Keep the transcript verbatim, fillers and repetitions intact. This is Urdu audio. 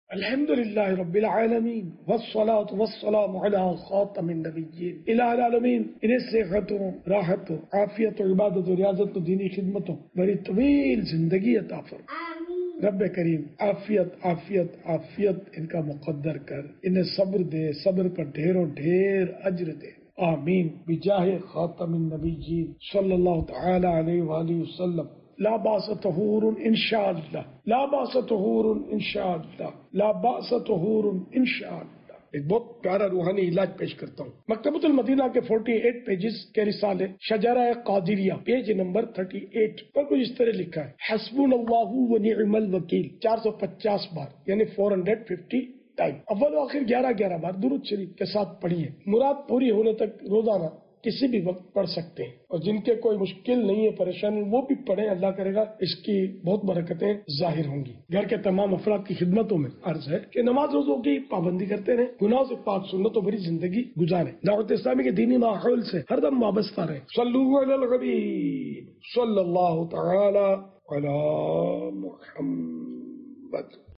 الحمدللہ رب العالمین والصلاة والسلام علی خاتم النبیین الہ العالمین انہیں صحتوں، راحتوں، عافیت و عبادت و ریاضت و دینی خدمتوں بڑی طویل زندگی عطا فرما۔ رب کریم عافیت عافیت عافیت ان کا مقدر کر، انہیں صبر دے، صبر پر ڈھیروں ڈھیر اجر دے، آمین بجاہ خاتم النبیین صلی اللہ تعالی علیہ وآلہ وسلم۔ لا باس طہور انشاءاللہ، لا باس طہور انشاءاللہ، لا باس طہور انشاءاللہ۔ ایک بہت پیارا روحانی علاج پیش کرتا ہوں۔ مکتبۃ المدینہ کے اڑتالیس پیجز کے رسالے شجرہ قادریہ پیج نمبر اڑتیس پر کچھ اس طرح لکھا ہے، حسبنا اللہ و نعم الوکیل چار سو پچاس بار، یعنی چار سو پچاس ٹائم، اول و آخر گیارہ گیارہ بار درود شریف کے ساتھ پڑھیے۔ مراد پوری ہونے تک روزانہ کسی بھی وقت پڑھ سکتے ہیں، اور جن کے کوئی مشکل نہیں ہے، پریشانی، وہ بھی پڑھیں، اللہ کرے گا اس کی بہت برکتیں ظاہر ہوں گی۔ گھر کے تمام افراد کی خدمتوں میں عرض ہے کہ نماز روزوں کی پابندی کرتے رہیں، گناہوں سے پاک سنتوں بھری زندگی گزاریں، دعوت اسلامی کے دینی ماحول سے ہر دم وابستہ رہیں۔ صلو علی الحبیب صلی اللہ تعالی علی محمد۔